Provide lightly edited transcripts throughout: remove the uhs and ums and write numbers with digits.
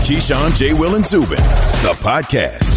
Keyshawn, J. Will, and Zubin, the podcast.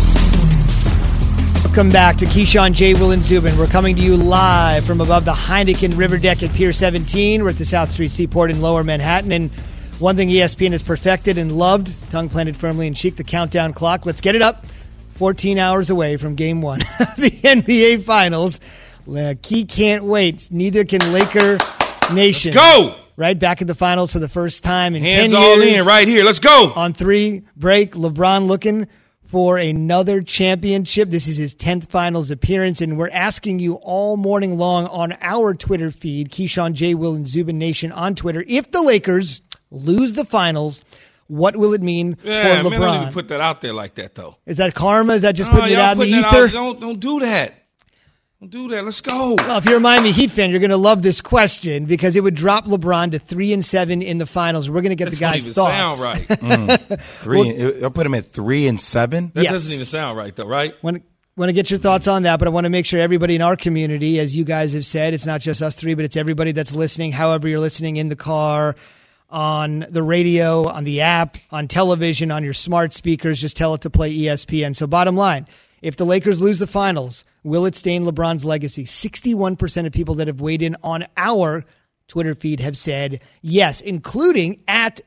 Welcome back to Keyshawn, J. Will, and Zubin. We're coming to you live from above the Heineken River Deck at Pier 17. We're at the South Street Seaport in Lower Manhattan. And one thing ESPN has perfected and loved, tongue planted firmly in cheek, the countdown clock. Let's get it up. 14 hours away from Game 1 of the NBA Finals. Key can't wait. Neither can Laker Nation. Let's go! Right back in the Finals for the first time in 10 years. Hands all in right here. Let's go! On 3 break, LeBron looking for another championship. This is his 10th Finals appearance, and we're asking you all morning long on our Twitter feed, Keyshawn, J. Will, and Zubin Nation on Twitter, if the Lakers lose the Finals, what will it mean for LeBron? Man, don't even put that out there like that, though. Is that karma? Is that just putting it out in the ether? Don't do that. Don't do that. Let's go. Well, if you're a Miami Heat fan, you're going to love this question because it would drop LeBron to 3-7 in the Finals. We're going to get the guy's thoughts. That doesn't even sound right. I'll put him at 3-7. That doesn't even sound right, though, right? Want to get your thoughts on that, but I want to make sure everybody in our community, as you guys have said, it's not just us three, but it's everybody that's listening, however you're listening, in the car, on the radio, on the app, on television, on your smart speakers. Just tell it to play ESPN. So bottom line, if the Lakers lose the Finals, will it stain LeBron's legacy? 61% of people that have weighed in on our Twitter feed have said yes, including at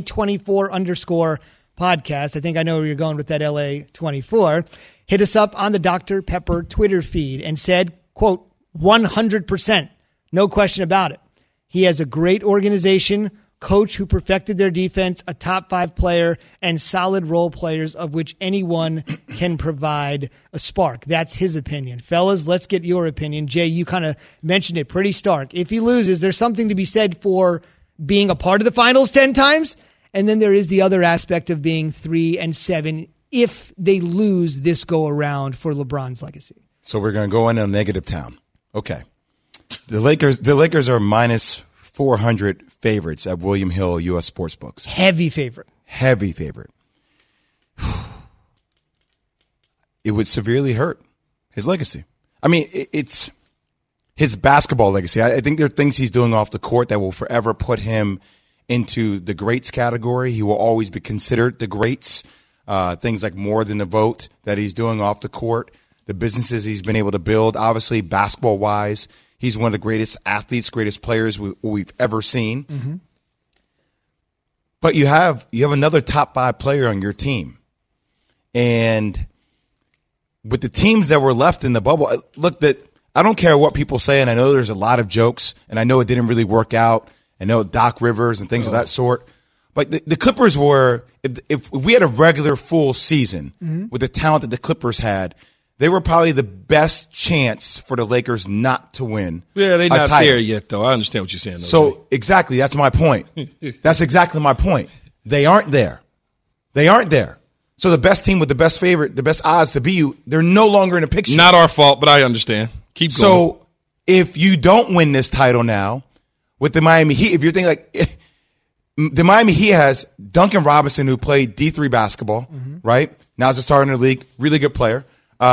LA24_podcast. I think I know where you're going with that LA24. Hit us up on the Dr. Pepper Twitter feed and said, quote, 100%. No question about it. He has a great organization, coach who perfected their defense, a top 5 player, and solid role players of which anyone can provide a spark. That's his opinion. Fellas, let's get your opinion. Jay, you kind of mentioned it pretty stark. If he loses, there's something to be said for being a part of the Finals 10 times, and then there is the other aspect of being 3-7 if they lose this go-around for LeBron's legacy. So we're going to go in a negative town. Okay. The Lakers are minus 400 favorites at William Hill U.S. Sportsbooks. Heavy favorite. It would severely hurt his legacy. I mean, it's his basketball legacy. I think there are things he's doing off the court that will forever put him into the greats category. He will always be considered the greats. Things like More Than a Vote that he's doing off the court, the businesses he's been able to build, obviously basketball-wise. He's one of the greatest athletes, greatest players we've ever seen. Mm-hmm. But you have another top 5 player on your team. And with the teams that were left in the bubble, look, I don't care what people say, and I know there's a lot of jokes, and I know it didn't really work out. I know Doc Rivers and things of that sort. But the Clippers were, if we had a regular full season with the talent that the Clippers had, they were probably the best chance for the Lakers not to win. Yeah, they're not there yet, though. I understand what you're saying. So, exactly, that's my point. That's exactly my point. They aren't there. So the best team with the best favorite, the best odds to beat you, they're no longer in the picture. Not our fault, but I understand. Keep going. So if you don't win this title now with the Miami Heat, if you're thinking like the Miami Heat has Duncan Robinson, who played D3 basketball, right? Now he's a starter in the league, really good player.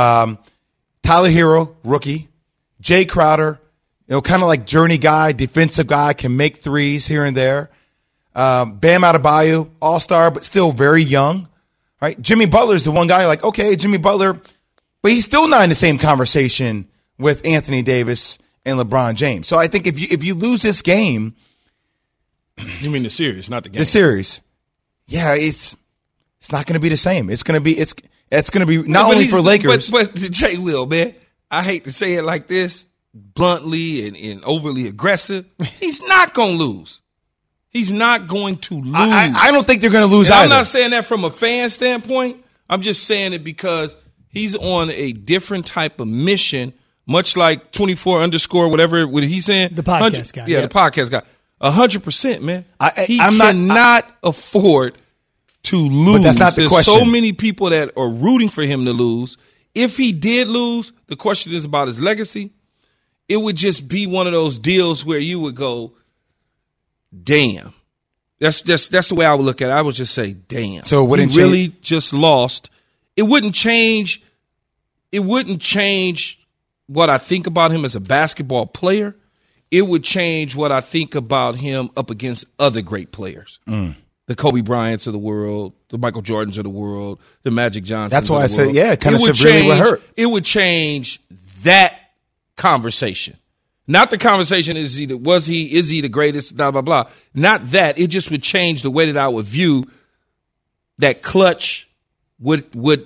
Tyler Hero, rookie. Jay Crowder, kind of like journey guy, defensive guy, can make threes here and there. Bam Adebayo, all-star, but still very young, right? Jimmy Butler's the one guy like, okay, Jimmy Butler, but he's still not in the same conversation with Anthony Davis and LeBron James. So I think if you lose this game. You mean the series, not the game. The series. Yeah, it's not going to be the same. It's going to be not only for Lakers. But Jay Will, man, I hate to say it like this, bluntly and overly aggressive. He's not going to lose. He's not going to lose. I don't think they're going to lose either. I'm not saying that from a fan standpoint. I'm just saying it because he's on a different type of mission, much like 24_ whatever what he's saying. The podcast guy. Yeah, the podcast guy. 100%, man. He I'm cannot afford to lose. But that's not the question. There's so many people that are rooting for him to lose. If he did lose, the question is about his legacy. It would just be one of those deals where you would go, damn. That's the way I would look at it. I would just say, damn. So he really just lost. It wouldn't change what I think about him as a basketball player. It would change what I think about him up against other great players. The the Kobe Bryants of the world, the Michael Jordans of the world, the Magic Johnsons. That's why I said, it kind of severely would hurt. It would change that conversation. Not the conversation is he the greatest, blah, blah, blah. Not that. It just would change the way that I would view that clutch. Would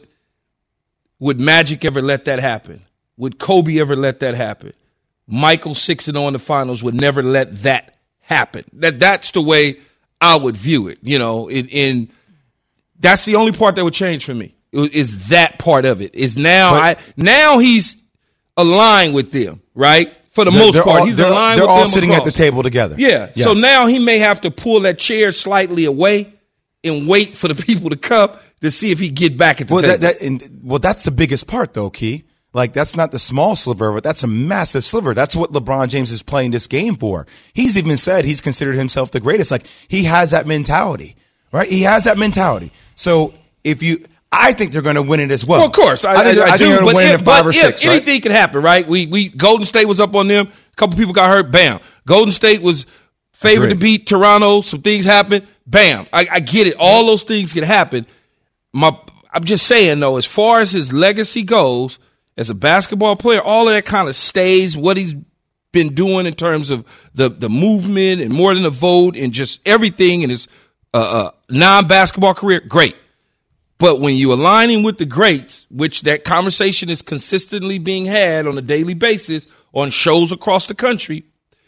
Magic ever let that happen? Would Kobe ever let that happen? Michael 6-0 in the finals would never let that happen. That's the way I would view it, and that's the only part that would change for me. Is that part of it? Is now he's aligned with them, right? For the most part, he's aligned with them. They're all sitting at the table together. Yeah. Yes. So now he may have to pull that chair slightly away and wait for the people to come to see if he get back at the table. That's the biggest part, though, Key. Like, that's not the small sliver of it. That's a massive sliver. That's what LeBron James is playing this game for. He's even said he's considered himself the greatest. Like, he has that mentality, right? He has that mentality. So I think they're going to win it as well. Well, of course, I think they're going to win it in 5 or 6. Right? Anything can happen, right? We Golden State was up on them. A couple people got hurt. Bam. Golden State was favored to beat Toronto. Some things happened. Bam. I get it. All those things can happen. I'm just saying, though, as far as his legacy goes, as a basketball player, all of that kind of stays. What he's been doing in terms of the movement and more than a vote and just everything in his non-basketball career, great. But when you align him with the greats, which that conversation is consistently being had on a daily basis on shows across the country,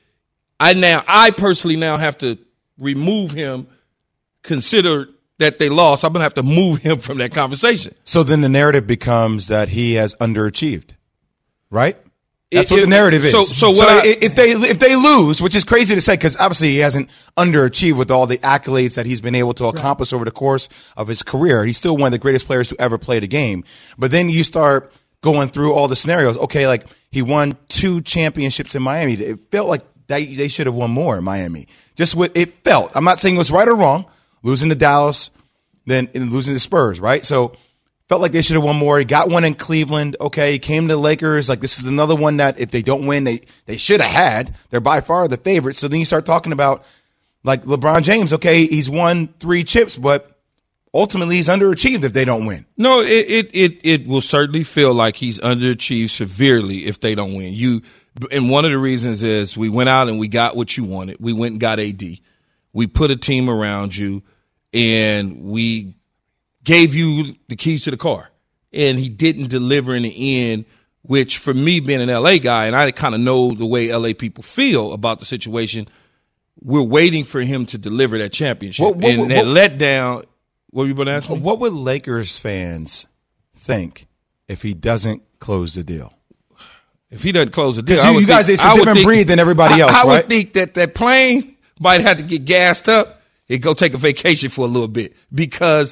I personally now have to remove him, consider that they lost. I'm going to have to move him from that conversation. So then the narrative becomes that he has underachieved, right? That's what the narrative is. So if they lose, which is crazy to say because obviously he hasn't underachieved with all the accolades that he's been able to accomplish over the course of his career. He's still one of the greatest players to ever play the game. But then you start going through all the scenarios. Okay, like he won 2 championships in Miami. It felt like they should have won more in Miami. Just what it felt. I'm not saying it was right or wrong. Losing to Dallas, then losing to Spurs, right? So felt like they should have won more. He got one in Cleveland. Okay, he came to the Lakers. Like, this is another one that if they don't win, they should have had. They're by far the favorites. So then you start talking about, like, LeBron James. Okay, he's won 3 chips, but ultimately he's underachieved if they don't win. No, it will certainly feel like he's underachieved severely if they don't win. And one of the reasons is we went out and we got what you wanted. We went and got AD. We put a team around you, and we gave you the keys to the car. And he didn't deliver in the end, which for me being an L.A. guy, and I kind of know the way L.A. people feel about the situation, we're waiting for him to deliver that championship. That letdown, what were you going to ask me? What would Lakers fans think if he doesn't close the deal? If he doesn't close the deal, you guys, it's a different breed than everybody else, I right? would think that plane might have to get gassed up and go take a vacation for a little bit because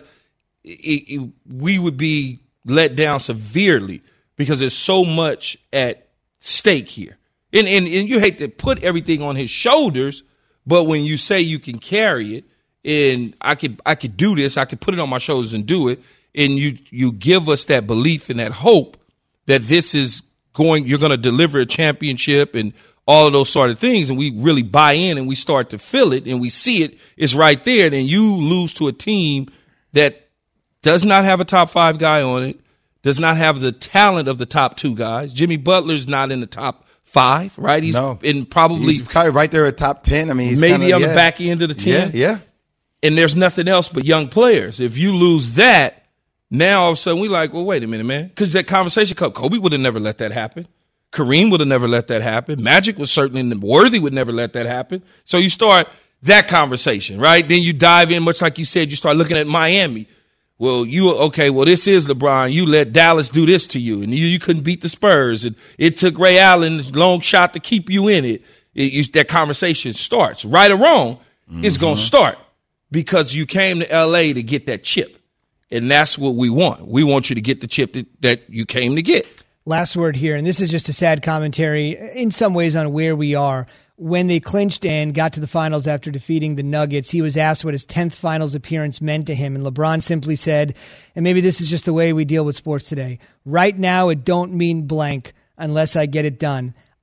we would be let down severely because there's so much at stake here. And you hate to put everything on his shoulders, but when you say you can carry it and I could do this, I could put it on my shoulders and do it, and you give us that belief and that hope that this is you're going to deliver a championship and all of those sort of things, and we really buy in and we start to feel it and we see it's right there, then you lose to a team that does not have a top 5 guy on it, does not have the talent of the top 2 guys. Jimmy Butler's not in the top 5, right? He's probably right there at top 10. I mean, he's maybe on the back end of the 10. Yeah. And there's nothing else but young players. If you lose that, now all of a sudden we like, well, wait a minute, man. Because that conversation, Kobe would have never let that happen. Kareem would have never let that happen. Magic was certainly, Worthy would never let that happen. So you start that conversation, right? Then you dive in, much like you said, you start looking at Miami. Well, this is LeBron. You let Dallas do this to you, and you couldn't beat the Spurs, and it took Ray Allen's long shot to keep you in it. That conversation starts. Right or wrong, it's going to start because you came to L.A. to get that chip, and that's what we want. We want you to get the chip that you came to get. Last word here, and this is just a sad commentary in some ways on where we are. When they clinched and got to the finals after defeating the Nuggets, he was asked what his 10th finals appearance meant to him, and LeBron simply said, and maybe this is just the way we deal with sports today, right now it don't mean blank unless I get it done.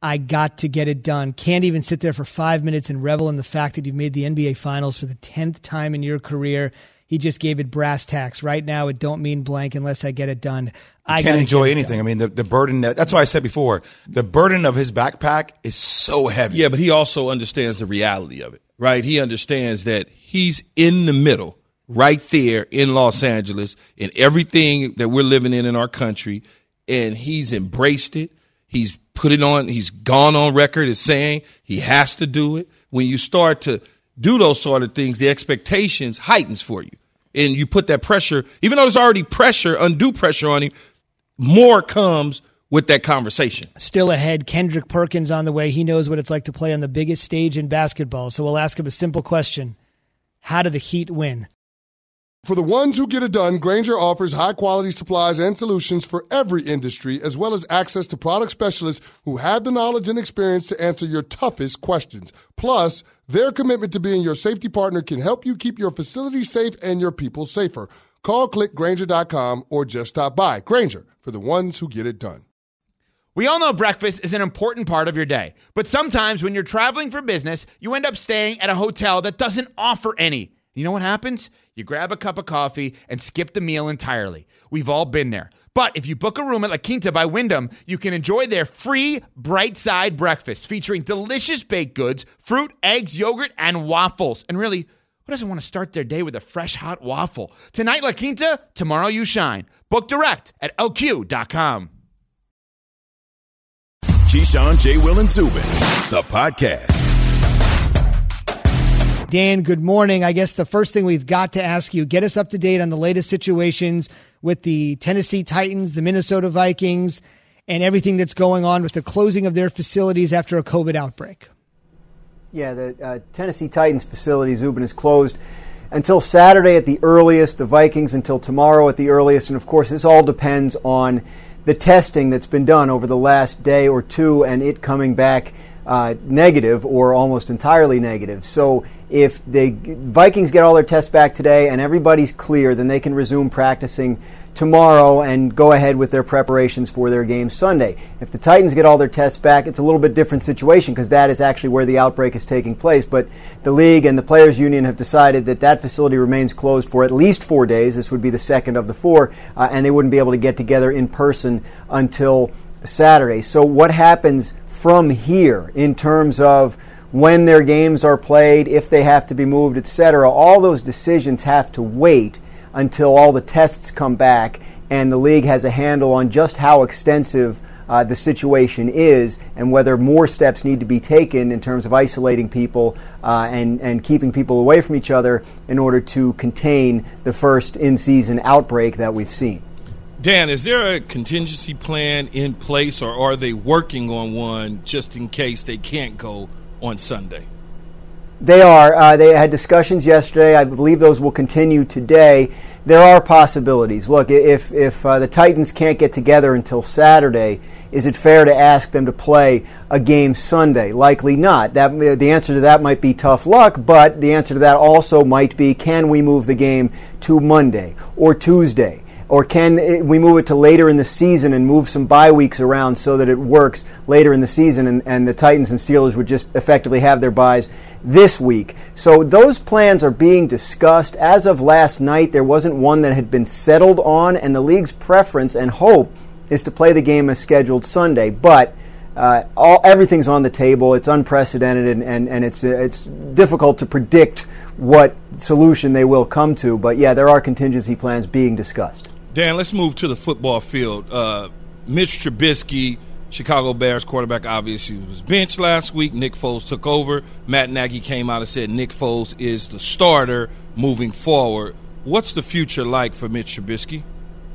I got to get it done. Can't even sit there for 5 minutes and revel in the fact that you've made the NBA Finals for the 10th time in your career. He just gave it brass tacks. Right now, it don't mean blank unless I get it done. I can't enjoy anything. I mean, the burden that's why I said before, the burden of his backpack is so heavy. Yeah, but he also understands the reality of it, right? He understands that he's in the middle, right there in Los Angeles, in everything that we're living in our country, and he's embraced it. He's put it on. He's gone on record as saying he has to do it. When you start to do those sort of things, the expectations heightens for you. And you put that pressure, even though there's already pressure, undue pressure on him, more comes with that conversation. Still ahead, Kendrick Perkins on the way. He knows what it's like to play on the biggest stage in basketball. So we'll ask him a simple question. How do the Heat win? For the ones who get it done, Grainger offers high-quality supplies and solutions for every industry, as well as access to product specialists who have the knowledge and experience to answer your toughest questions. Plus, their commitment to being your safety partner can help you keep your facility safe and your people safer. Call, click Grainger.com, or just stop by. Grainger, for the ones who get it done. We all know breakfast is an important part of your day, but sometimes when you're traveling for business, you end up staying at a hotel that doesn't offer any. You know what happens? You grab a cup of coffee and skip the meal entirely. We've all been there. But if you book a room at La Quinta by Wyndham, you can enjoy their free Bright Side breakfast featuring delicious baked goods, fruit, eggs, yogurt, and waffles. And really, who doesn't want to start their day with a fresh, hot waffle? Tonight, La Quinta, tomorrow you shine. Book direct at LQ.com. Keyshawn, J. Will, and Zubin, the podcast. Dan, good morning. I guess the first thing we've got to ask you, get us up to date on the latest situations with the Tennessee Titans, the Minnesota Vikings, and everything that's going on with the closing of their facilities after a COVID outbreak. Yeah, the Tennessee Titans facility, Zubin, is closed until Saturday at the earliest, the Vikings until tomorrow at the earliest, and of course this all depends on the testing that's been done over the last day or two and it coming back negative or almost entirely negative. So if the Vikings get all their tests back today and everybody's clear, then they can resume practicing tomorrow and go ahead with their preparations for their game Sunday. If the Titans get all their tests back, it's a little bit different situation because that is actually where the outbreak is taking place. But the league and the Players Union have decided that that facility remains closed for at least 4 days. This would be the second of the four, and they wouldn't be able to get together in person until Saturday. So what happens from here in terms of when their games are played, if they have to be moved, etc., all those decisions have to wait until all the tests come back and the league has a handle on just how extensive the situation is and whether more steps need to be taken in terms of isolating people and keeping people away from each other in order to contain the first in-season outbreak that we've seen. Dan, is there a contingency plan in place, or are they working on one just in case they can't go on Sunday? They are. They had discussions yesterday. I believe those will continue today. There are possibilities. Look, if the Titans can't get together until Saturday, is it fair to ask them to play a game Sunday? Likely not. The answer to that might be tough luck, but the answer to that also might be, can we move the game to Monday or Tuesday? Or can we move it to later in the season and move some bye weeks around so that it works later in the season and the Titans and Steelers would just effectively have their byes this week? So those plans are being discussed. As of last night, there wasn't one that had been settled on, and the league's preference and hope is to play the game as scheduled Sunday. But everything's on the table. It's unprecedented, and it's difficult to predict what solution they will come to. But, yeah, there are contingency plans being discussed. Dan, let's move to the football field. Mitch Trubisky, Chicago Bears quarterback, obviously was benched last week. Nick Foles took over. Matt Nagy came out and said Nick Foles is the starter moving forward. What's the future like for Mitch Trubisky?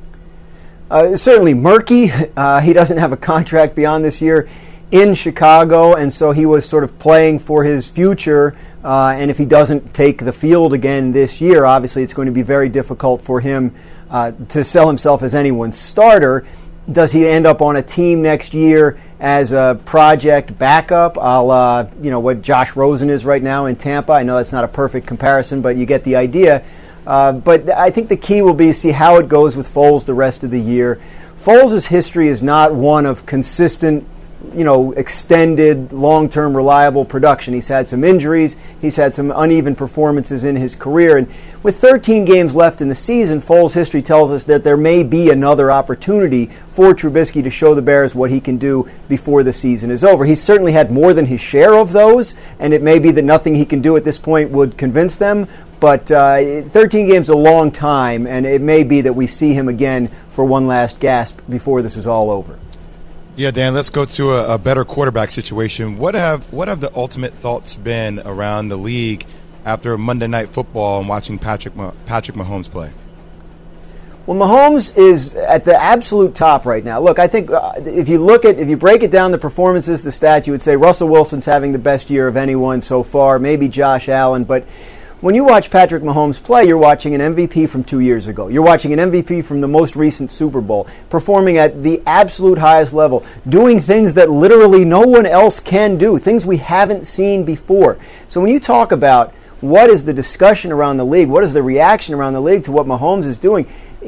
Certainly murky. He doesn't have a contract beyond this year in Chicago, and so he was sort of playing for his future. And if he doesn't take the field again this year, obviously it's going to be very difficult for him to sell himself as anyone's starter. Does he end up on a team next year as a project backup, a la what Josh Rosen is right now in Tampa? I know that's not a perfect comparison, but you get the idea. But I think the key will be to see how it goes with Foles the rest of the year. Foles' history is not one of consistent extended, long-term, reliable production. He's had some injuries. He's had some uneven performances in his career. And with 13 games left in the season, Foles history tells us that there may be another opportunity for Trubisky to show the Bears what he can do before the season is over. He's certainly had more than his share of those, and it may be that nothing he can do at this point would convince them. But 13 games is a long time, and it may be that we see him again for one last gasp before this is all over. Yeah, Dan, let's go to a better quarterback situation. What have the ultimate thoughts been around the league after Monday Night Football and watching Patrick Mahomes play? Well, Mahomes is at the absolute top right now. Look, I think if you break it down, the performances, the stats, you would say Russell Wilson's having the best year of anyone so far, maybe Josh Allen, but when you watch Patrick Mahomes play, you're watching an MVP from 2 years ago. You're watching an MVP from the most recent Super Bowl, performing at the absolute highest level, doing things that literally no one else can do, things we haven't seen before. So when you talk about what is the discussion around the league, what is the reaction around the league to what Mahomes is doing,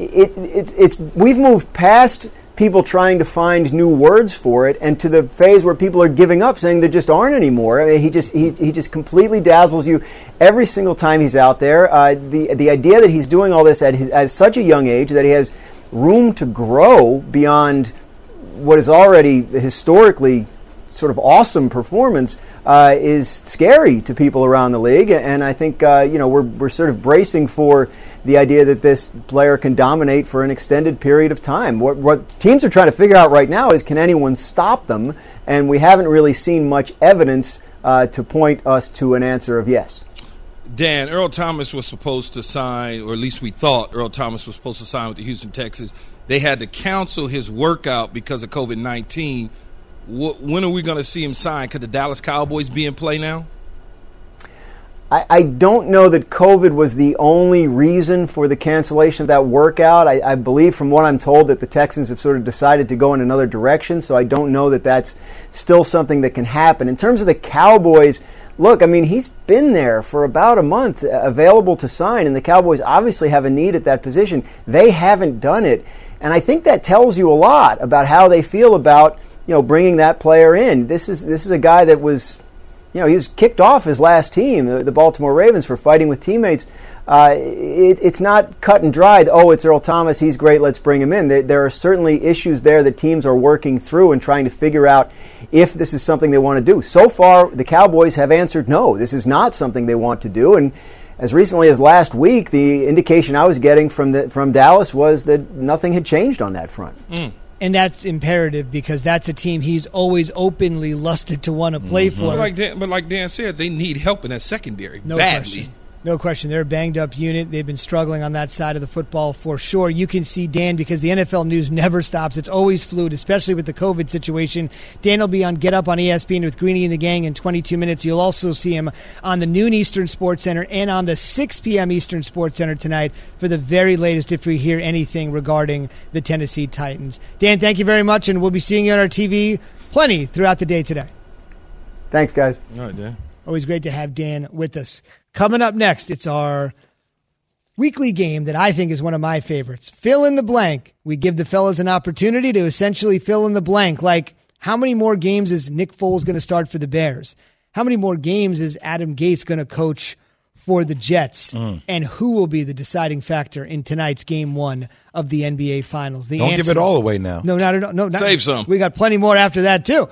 we've moved past people trying to find new words for it, and to the phase where people are giving up, saying there just aren't anymore. I mean, he just completely dazzles you every single time he's out there. The idea that he's doing all this at such a young age, that he has room to grow beyond what is already a historically sort of awesome performance, is scary to people around the league. And I think we're sort of bracing for the idea that this player can dominate for an extended period of time. What teams are trying to figure out right now is, can anyone stop them? And we haven't really seen much evidence to point us to an answer of yes. Dan, Earl Thomas was supposed to sign, or at least we thought Earl Thomas was supposed to sign with the Houston Texans. They had to cancel his workout because of COVID-19. When are we going to see him sign? Could the Dallas Cowboys be in play now? I don't know that COVID was the only reason for the cancellation of that workout. I believe, from what I'm told, that the Texans have sort of decided to go in another direction, so I don't know that that's still something that can happen. In terms of the Cowboys, look, I mean, he's been there for about a month, available to sign, and the Cowboys obviously have a need at that position. They haven't done it, and I think that tells you a lot about how they feel about bringing that player in. This is a guy that was, he was kicked off his last team, the Baltimore Ravens, for fighting with teammates. It's not cut and dried. Oh, it's Earl Thomas. He's great. Let's bring him in. There are certainly issues there that teams are working through and trying to figure out if this is something they want to do. So far, the Cowboys have answered no. This is not something they want to do. And as recently as last week, the indication I was getting from Dallas was that nothing had changed on that front. And that's imperative, because that's a team he's always openly lusted to want to play for. But like Dan said, they need help in that secondary badly. Question. No question. They're a banged-up unit. They've been struggling on that side of the football for sure. You can see Dan, because the NFL news never stops. It's always fluid, especially with the COVID situation. Dan will be on Get Up on ESPN with Greeny and the Gang in 22 minutes. You'll also see him on the noon Eastern Sports Center and on the 6 p.m. Eastern Sports Center tonight for the very latest if we hear anything regarding the Tennessee Titans. Dan, thank you very much, and we'll be seeing you on our TV plenty throughout the day today. Thanks, guys. All right, Dan. Always great to have Dan with us. Coming up next, it's our weekly game that I think is one of my favorites. Fill in the blank. We give the fellas an opportunity to essentially fill in the blank. Like, how many more games is Nick Foles going to start for the Bears? How many more games is Adam Gase going to coach for the Jets? And who will be the deciding factor in tonight's Game 1 of the NBA Finals? Don't give it all away now. No, not at all. No, Save some. We got plenty more after that, too.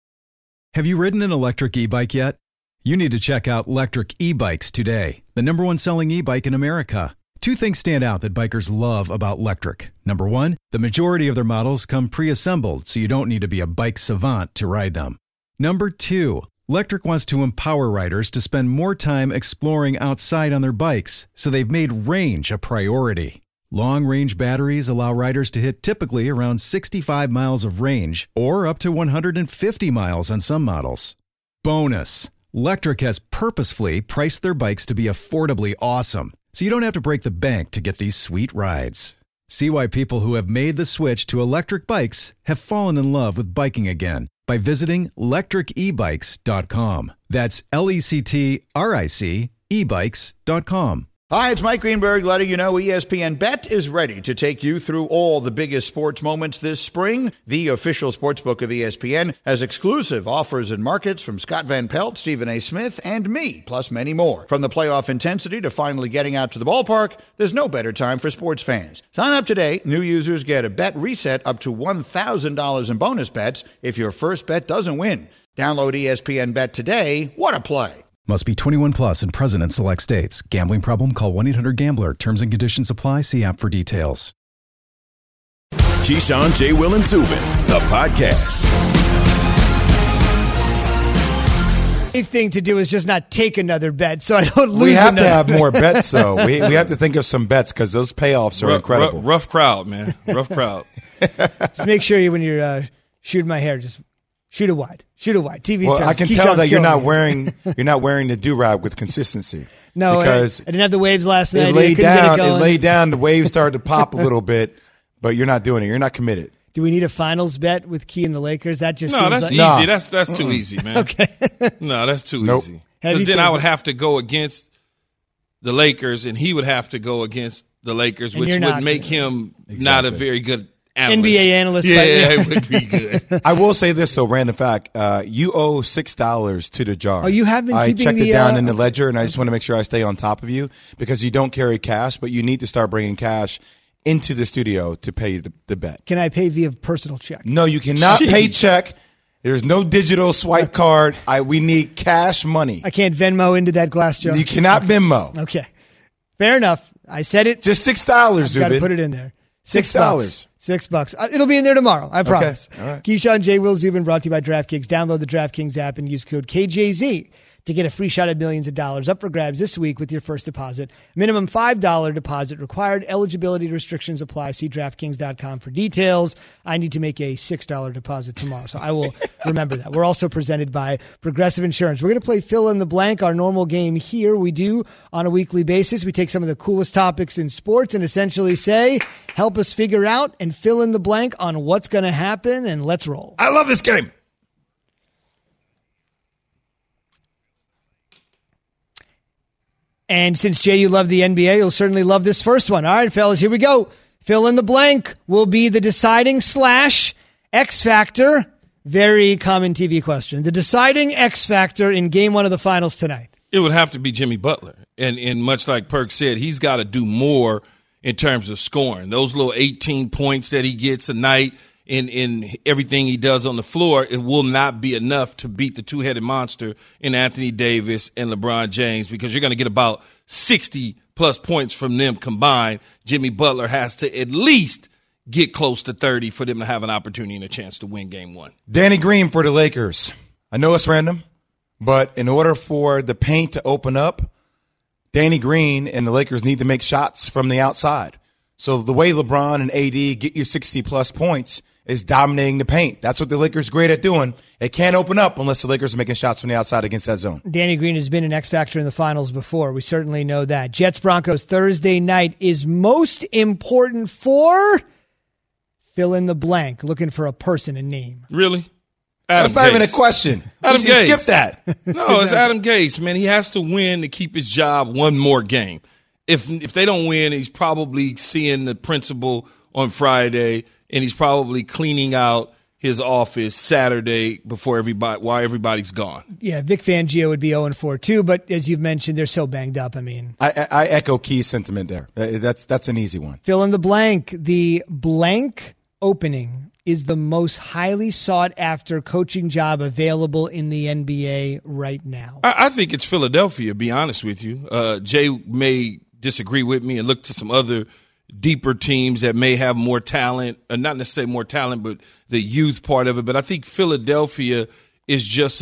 Have you ridden an electric e-bike yet? You need to check out Lectric E-Bikes today, the #1 selling e-bike in America. Two things stand out that bikers love about Lectric. Number one, the majority of their models come pre-assembled, so you don't need to be a bike savant to ride them. Number two, Lectric wants to empower riders to spend more time exploring outside on their bikes, so they've made range a priority. Long-range batteries allow riders to hit typically around 65 miles of range, or up to 150 miles on some models. Bonus! Lectric has purposefully priced their bikes to be affordably awesome, so you don't have to break the bank to get these sweet rides. See why people who have made the switch to electric bikes have fallen in love with biking again by visiting lectricebikes.com. That's LECTRIC ebikes.com. Hi, it's Mike Greenberg letting you know ESPN Bet is ready to take you through all the biggest sports moments this spring. The official sportsbook of ESPN has exclusive offers and markets from Scott Van Pelt, Stephen A. Smith, and me, plus many more. From the playoff intensity to finally getting out to the ballpark, there's no better time for sports fans. Sign up today. New users get a bet reset up to $1,000 in bonus bets if your first bet doesn't win. Download ESPN Bet today. What a play. Must be 21 plus and present in select states. Gambling problem? Call 1-800-GAMBLER. Terms and conditions apply. See app for details. Keyshawn, J. Will, and Zubin, the podcast. The thing to do is just not take another bet so I don't lose. We have to another have bet. more bets, though. We have to think of some bets because those payoffs are incredible. Rough crowd, man. Rough crowd. Just make sure when you're shooting my hair, just shoot it wide. Shoot it wide. TV. Well, terms. I can Keyshawn's tell that you're not killing me. wearing the do-rag with consistency. No, because I didn't have the waves last night. it laid Couldn't get down. going. It laid down. The waves started to pop a little bit, but you're not doing it. You're not committed. Do we need a finals bet with Key and the Lakers? That just No, seems that's like easy. That's too easy, man. Okay. No, that's too Nope. easy. Heavy Because then I favorite. would have to go against the Lakers, and he would have to go against the Lakers, And which you're would not make gonna. him not a very good analyst. NBA analyst. Yeah, but- it would be good. I will say this, though, random fact. You owe $6 to the jar. Oh, you have been I keeping checked the, it down in the ledger, and I just want to make sure I stay on top of you because you don't carry cash, but you need to start bringing cash into the studio to pay the bet. Can I pay via personal check? No, you cannot Jeez. pay check. There's no digital swipe card. We need cash money. I can't Venmo into that glass jar. You cannot Venmo. Okay. Fair enough. I said it. Just $6, Got to Zubin. put it in there. $6. $6. It'll be in there tomorrow. I promise. All right. Keyshawn, J. Will, Zubin, brought to you by DraftKings. Download the DraftKings app and use code KJZ to get a free shot at millions of dollars up for grabs this week with your first deposit. Minimum $5 deposit required. Eligibility restrictions apply. See DraftKings.com for details. I need to make a $6 deposit tomorrow, so I will remember that. We're also presented by Progressive Insurance. We're going to play Fill in the Blank, our normal game here. We do on a weekly basis. We take some of the coolest topics in sports and essentially say, help us figure out and fill in the blank on what's going to happen, and let's roll. I love this game. And since, Jay, you love the NBA, you'll certainly love this first one. All right, fellas, here we go. Fill in the blank will be the deciding / X factor. Very common TV question. The deciding X factor in game one of the finals tonight. It would have to be Jimmy Butler. And much like Perk said, he's got to do more in terms of scoring. Those little 18 points that he gets a night in everything he does on the floor, it will not be enough to beat the two-headed monster in Anthony Davis and LeBron James because you're going to get about 60-plus points from them combined. Jimmy Butler has to at least get close to 30 for them to have an opportunity and a chance to win game one. Danny Green for the Lakers. I know it's random, but in order for the paint to open up, Danny Green and the Lakers need to make shots from the outside. So the way LeBron and AD get you 60-plus points is dominating the paint. That's what the Lakers are great at doing. It can't open up unless the Lakers are making shots from the outside against that zone. Danny Green has been an X factor in the finals before. We certainly know that. Jets-Broncos Thursday night is most important for fill in the blank. Looking for a person and name. Really? Adam That's not even a Gase. question. Adam You skip Gase. that. No, it's Adam Gase, man. He has to win to keep his job one more game. If they don't win, he's probably seeing the principal on Friday, and he's probably cleaning out his office Saturday while everybody's gone. Yeah, Vic Fangio would be 0-4 too, but as you've mentioned, they're so banged up. I mean, I echo Key's sentiment there. That's an easy one. fill in the blank. The blank opening is the most highly sought after coaching job available in the NBA right now. I think it's Philadelphia, to be honest with you. Jay may disagree with me and look to some other deeper teams that may have more talent, not necessarily more talent, but the youth part of it. But I think Philadelphia is just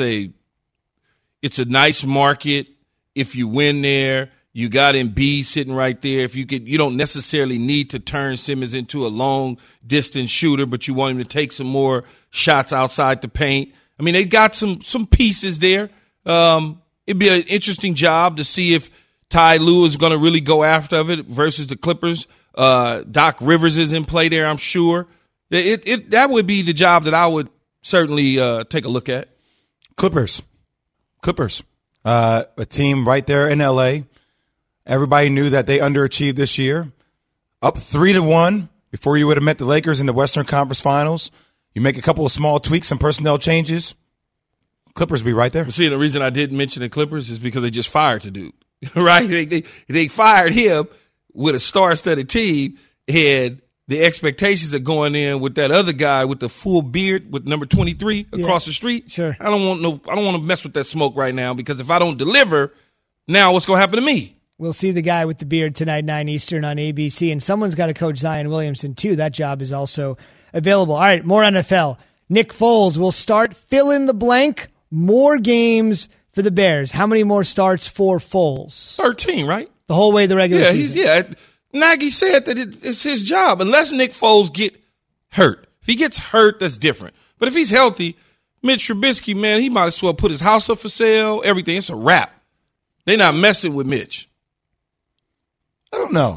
it's a nice market. If you win there, you got Embiid sitting right there. If you don't necessarily need to turn Simmons into a long distance shooter, but you want him to take some more shots outside the paint. I mean, they got some pieces there. It'd be an interesting job to see if Ty Lue is going to really go after it versus the Clippers. Doc Rivers is in play there, I'm sure. That would be the job that I would certainly take a look at. Clippers. A team right there in L.A., Everybody knew that they underachieved this year. Up 3-1 before you would have met the Lakers in the Western Conference Finals. You make a couple of small tweaks and personnel changes. Clippers be right there. See, the reason I didn't mention the Clippers is because they just fired the dude, right? They fired him with a star-studded team, and the expectations of going in with that other guy with the full beard with number 23 across the street. Sure. I don't want to mess with that smoke right now, because if I don't deliver, now what's going to happen to me? We'll see the guy with the beard tonight, 9 Eastern on ABC, and someone's got to coach Zion Williamson too. That job is also available. All right, more NFL. Nick Foles will start fill in the blank. More games for the Bears. How many more starts for Foles? 13, right? The whole way the regular season. Nagy said that it's his job unless Nick Foles get hurt. If he gets hurt, that's different. But if he's healthy, Mitch Trubisky, man, he might as well put his house up for sale, everything. It's a wrap. They're not messing with Mitch. I don't know.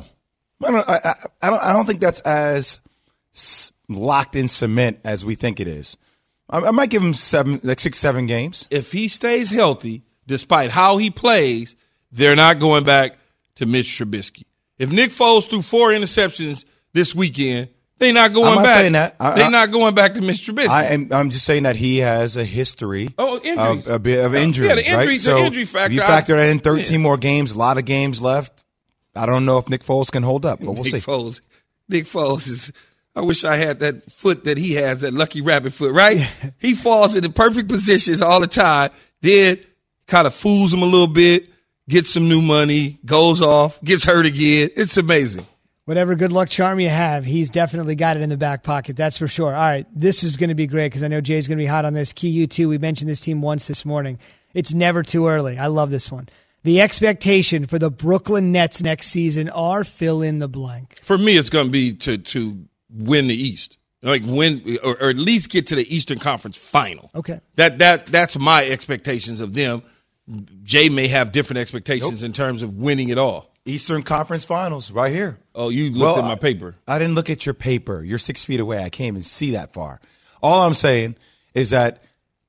I don't think that's as locked in cement as we think it is. I might give him 6, 7 games. If he stays healthy, despite how he plays, they're not going back to Mitch Trubisky. If Nick Foles threw 4 interceptions this weekend, they're not going back. I'm not saying that. They're not going back to Mitch Trubisky. I'm just saying that he has a history of injuries. Yeah, the injury, right? the injury factor. You factor that in 13 more games, a lot of games left. I don't know if Nick Foles can hold up, but we'll see. Nick Foles is – I wish I had that foot that he has, that lucky rabbit foot, right? Yeah. He falls in the perfect positions all the time, then kind of fools him a little bit, gets some new money, goes off, gets hurt again. It's amazing. Whatever good luck charm you have, he's definitely got it in the back pocket. That's for sure. All right, this is going to be great because I know Jay's going to be hot on this. Key U2, we mentioned this team once this morning. It's never too early. I love this one. The expectation for the Brooklyn Nets next season are fill in the blank. For me, it's going to be to win the East, like win or at least get to the Eastern Conference Final. Okay, that's my expectations of them. Jay may have different expectations in terms of winning it all. Eastern Conference Finals, right here. Oh, you looked at my paper. I didn't look at your paper. You're 6 feet away. I can't even see that far. All I'm saying is that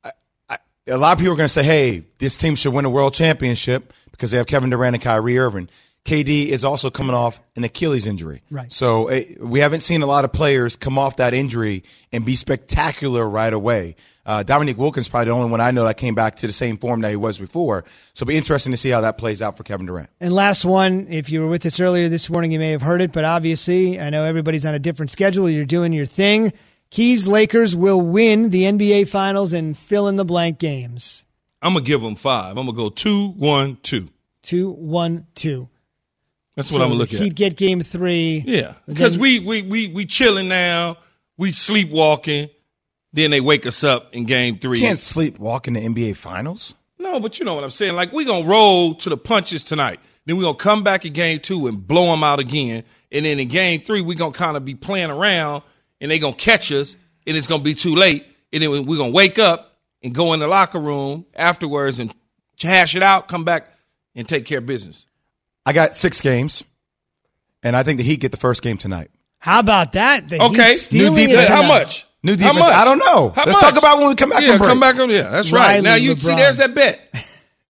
a lot of people are going to say, hey, this team should win a world championship because they have Kevin Durant and Kyrie Irving. KD is also coming off an Achilles injury. Right. So we haven't seen a lot of players come off that injury and be spectacular right away. Dominique Wilkins is probably the only one I know that came back to the same form that he was before. So it'll be interesting to see how that plays out for Kevin Durant. And last one, if you were with us earlier this morning, you may have heard it, but obviously I know everybody's on a different schedule. You're doing your thing. Keys Lakers will win the NBA Finals and fill in the blank games. I'm going to give them 5. I'm going to go 2-1-2. 2-1-2. That's what I'm going to look at. He'd get game 3. Yeah, because we chilling now. We sleepwalking. Then they wake us up in game 3. You can't sleepwalk in the NBA Finals. No, but you know what I'm saying. Like, we're going to roll to the punches tonight. Then we're going to come back in game 2 and blow them out again. And then in game 3, we're going to kind of be playing around, and they're going to catch us, and it's going to be too late. And then we're going to wake up and go in the locker room afterwards and hash it out, come back, and take care of business. I got 6 games, and I think the Heat get the first game tonight. How about that? Okay. New defense. How much? New defense. I don't know. Let's talk about when we come back from break. Come back on. Yeah, that's right. Now, see, there's that bet.